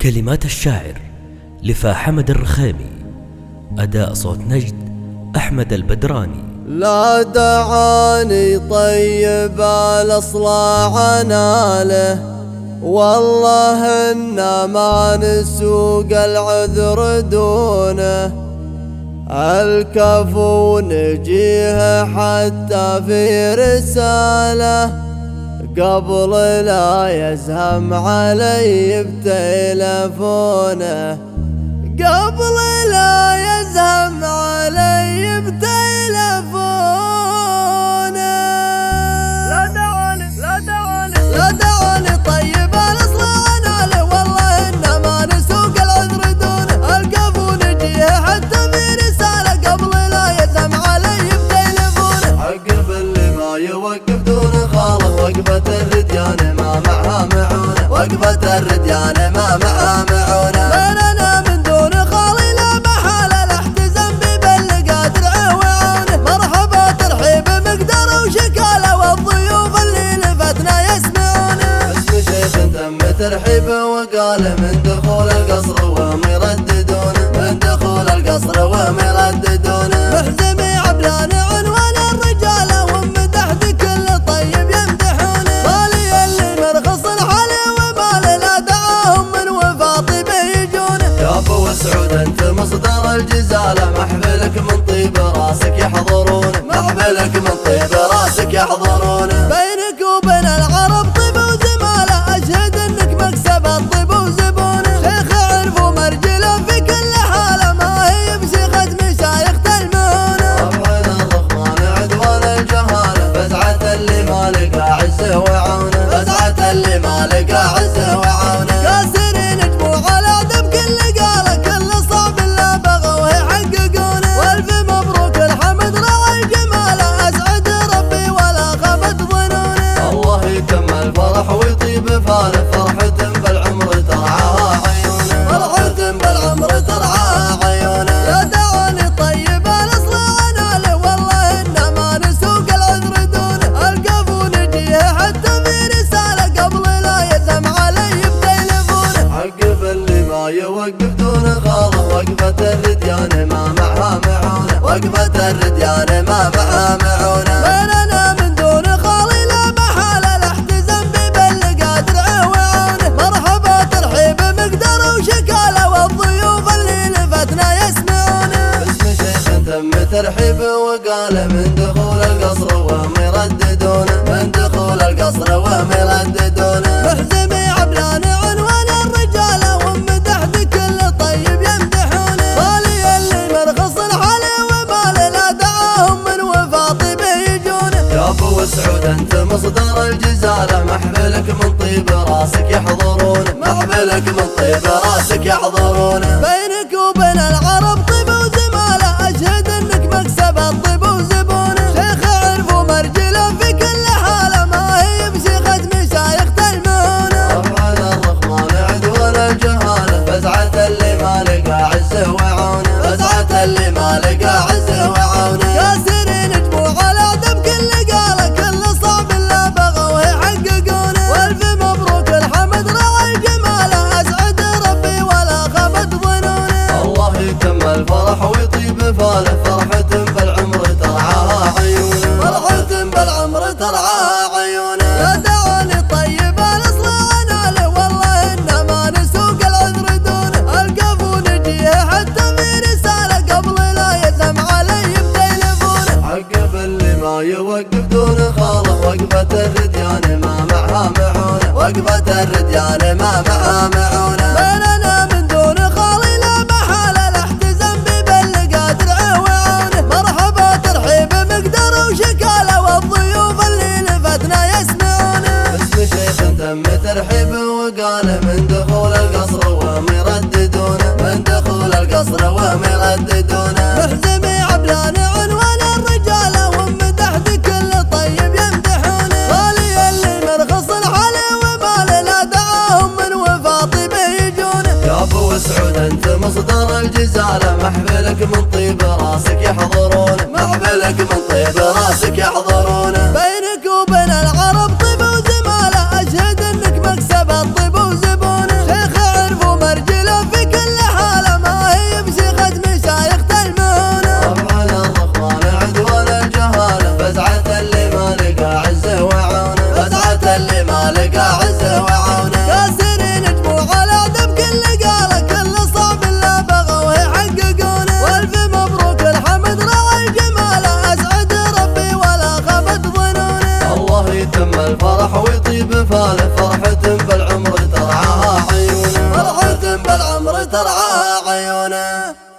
كلمات الشاعر لفا حمد الرخامي، أداء صوت نجد أحمد البدراني. لا دعاني طيب الأصلاع ناله، والله إن ما نسوق العذر دونه. الكفو نجيه حتى في رساله، قبل لا يزهم علي بتلفونه. قبل لا يزهم علي بتلفونه. لا دعاني طيب الأصلاع ناله، والله إن ما نسوق العذر دونه. الكفو نجيه حتى في رساله، قبل لا يزهم علي بتلفونه. عقب اللي ما يوقف دون خاله، وقفة الرديان ما معها معونه. وقفة الرديان ما معها معونه. بيننا من دون خالي لا محالة، الاحتزام ببل قادر وعونه. مرحبا ترحيب مقدار وشكاله، والضيوف اللي لفتنا يسمعونه. اسم شيخ تم ترحيبه وقاله، من دخول القصر وهم يرددونه. من دخول القصر وهم يرددونه. محزمي عبلان عنوان الرجاله، ومدح كل طيب يمدحونه. مالي اللي مرخص الحالي ومالي، لا دعاهم من وفاطي بيجونه. يا ابو سعود انت مصدر الجزاله، محفلك من طيب راسك يحضرونه. محفلك من طيب راسك يحضرونه. بينك وبين العرب طيب وزماله، اشهد انك مكسب الطيب وزبونه. شيخ عرف ومرجله في كل حاله، ما هي بشيخة مشايخ المهونه. رفعنا الرحمن عدوان الجهاله، فزعة اللي ما لقى عزه وعونه. فزعة اللي ما لقى عزه وعونه. كاسرين جموع الادب كل قاله، كل صعب لا بغوا يحققونه. والف مبروك الحمد راعي جماله، اسعد ربي ولا خبت ظنونه. الله يكمل فرح ويطيب فاله، فرحة بالعمر ترعاها عيونه. فرحة بالعمر ترعاها عيونه. لا دعاني طيب الأصلاع ناله، والله إن ما نسوق العذر دونه. الكفو نجيه حتى في رساله، قبل لا يزهم علي بتلفونه. عقب اللي ما يوقف دون خاله، وقفة الرديان ما معها معونه. وقفة الرديان ما معها معونه. بيننا من دون خالي لا محالة، الاحتزام ببل قادر وعونه. مرحبا ترحيب مقدار وشكاله، والضيوف اللي لفتنا يسمعونه. اسم شيخ تم ترحيبه وقاله، من دخول القصر وهم يرددونه. من دخول القصر وهم يرددونه. محزمي عبلان عنوان الرجاله، ومدح كل طيب يمدحونه. مالي اللي مرخص الحالي ومالي، لا دعاهم من وفاطي بيجونه. يا ابو سعود انت مصدر الجزاله، محفلك من طيب راسك يحضرونه. محفلك من طيب راسك يحضرونه. بينك وبين العرب طيب وزماله، اشهد انك مكسب الطيب وزبونه. شيخ عرف ومرجله في كل حاله، ما هي بشيخة مشايخ المهونه. رفعنا الرحمن عدوان الجهاله، فزعة اللي ما لقى عزه وعونه. فزعة اللي ما لقى عزه وعونه. كاسرين جموع الادب كل قاله، كل صعب لا بغوا يحققونه. والف مبروك الحمد راعي جماله، اسعد ربي ولا خبت ظنونه. الله يكمل فرح ويطيب فاله، فرحة بالعمر ترعاها عيونه. فرحة بالعمر ترعاها عيونه. لا دعاني طيب الأصلاع ناله، والله إن ما نسوق العذر دونه. الكفو نجيه حتى في رساله، قبل لا يزهم علي بتلفونه. عقب اللي ما يوقف دون خاله، وقفة الرديان ما معها معونه. وقفة الرديان ما معها معونه. بيننا من دون خالي لا محالة، الاحتزام ببل قادر وعونه. مرحبا ترحيب مقدار وشكاله، والضيوف اللي لفتنا يسمعونه. اسم شيخ تم ترحيبه وقاله، من دخول القصر وهم يرددونه. من دخول القصر وهم يرددونه. محزمي عبلان عنوان الرجاله، ومدح كل طيب يمدحونه. مالي اللي مرخص الحالي ومالي، لا دعاهم من وفاطي بيجونه. يا ابو سعود انت مصدر الجزاله، محفلك من طيب راسك يحضرونه. محفلك من طيب راسك يحضرونه. بينك وبين العرب طيب وزماله، اشهد انك مكسب الطيب وزبونه. شيخ عرف ومرجله ترعى عيونه.